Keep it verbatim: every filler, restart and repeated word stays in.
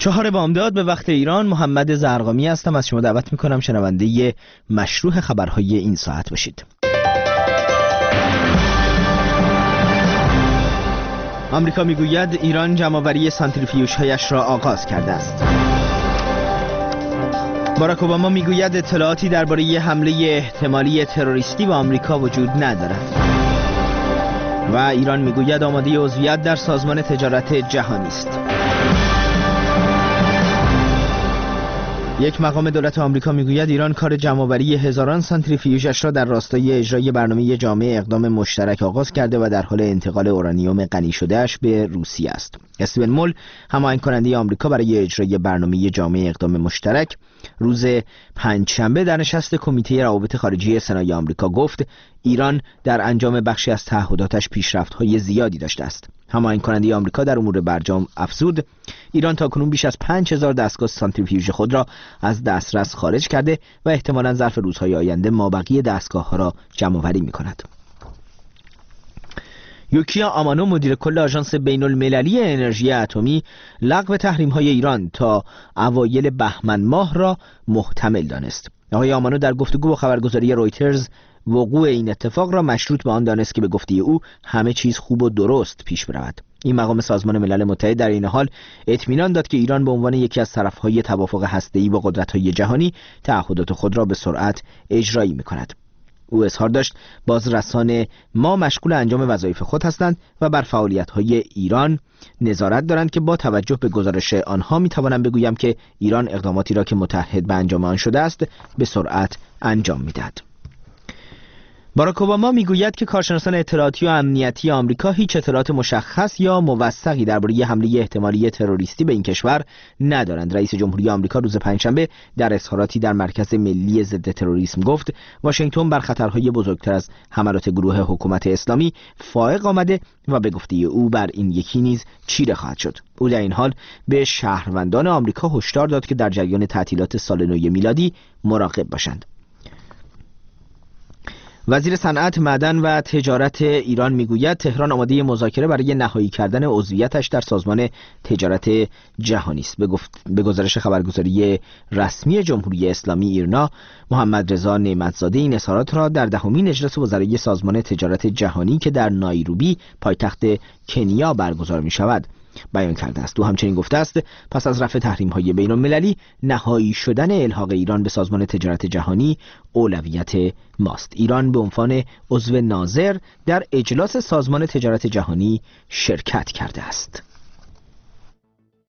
چهار بامداد به وقت ایران. محمد زرقامی هستم. از شما دعوت میکنم شنونده مشروع خبرهای این ساعت باشید. آمریکا میگوید ایران جمع‌آوری سانتریفیوژهایش را آغاز کرده است. باراک اوباما میگوید اطلاعاتی درباره حمله احتمالی تروریستی به آمریکا وجود ندارد. و ایران میگوید آماده عضویت در سازمان تجارت جهانی است. یک مقام دولت آمریکا میگوید ایران کار جمع‌آوری هزاران سانتریفیوژش را در راستای اجرای برنامه جامع اقدام مشترک آغاز کرده و در حال انتقال اورانیوم غنی شده‌اش به روسیه است. استیون مول، هماهنگ کننده آمریکا برای اجرای برنامه جامع اقدام مشترک، روز پنجشنبه در نشست کمیته روابط خارجی سنای آمریکا گفت ایران در انجام بخشی از تعهداتش پیشرفت‌های زیادی داشته است. هماهنگ کننده آمریکا در امور برجام افزود ایران تاکنون بیش از پنج هزار دستگاه سانتریفیوژ خود را از دسترس خارج کرده و احتمالاً ظرف روزهای آینده مابقی دستگاه‌ها را جمع‌آوری می‌کند. یوکیا آمانو، مدیر کل آژانس بین المللی انرژی اتمی، لغو تحریم‌های ایران تا اوایل بهمن ماه را محتمل دانست. آقای آمانو در گفتگو با خبرگزاری رویترز وقوع این اتفاق را مشروط به آن دانست که به گفته او همه چیز خوب و درست پیش برود. این مقام سازمان ملل متحد در این حال اطمینان داد که ایران به عنوان یکی از طرف‌های توافق هسته‌ای با قدرت‌های جهانی تعهدات خود را به سرعت اجرایی می‌کند. او اظهار داشت بازرسان ما مشغول انجام وظایف خود هستند و بر فعالیت‌های ایران نظارت دارند که با توجه به گزارش آنها می‌توانم بگویم که ایران اقداماتی را که متعهد به انجام آن شده است به سرعت انجام می‌دهد. باراک اوباما میگوید که کارشناسان اطلاعاتی و امنیتی آمریکا هیچ اطلاعات مشخص یا موثقی درباره حمله احتمالی تروریستی به این کشور ندارند. رئیس جمهوری آمریکا روز پنجشنبه در اظهاراتی در مرکز ملی ضد تروریسم گفت واشنگتن بر خطرهای بزرگتر از حملات گروه حکومت اسلامی فائق آمده و به گفته او بر این یکی نیز چیره خواهد شد. او در این حال به شهروندان آمریکا هشدار داد که در جریان تعطیلات سال نو میلادی مراقب باشند. وزیر صنعت، معدن و تجارت ایران میگوید تهران آماده مذاکره برای نهایی کردن عضویتش در سازمان تجارت جهانی است. به گفت... به گزارش خبرگزاری رسمی جمهوری اسلامی ایرنا، محمد رضا نعمتزاده این اظهارات را در دهمین اجلاس وزرای سازمان تجارت جهانی که در نایروبی پایتخت کنیا برگزار می شود بیان کرده است. او همچنین گفته است پس از رفع تحریم‌های بین‌المللی نهایی شدن الحاق ایران به سازمان تجارت جهانی اولویت ماست. ایران به عنوان عضو ناظر در اجلاس سازمان تجارت جهانی شرکت کرده است.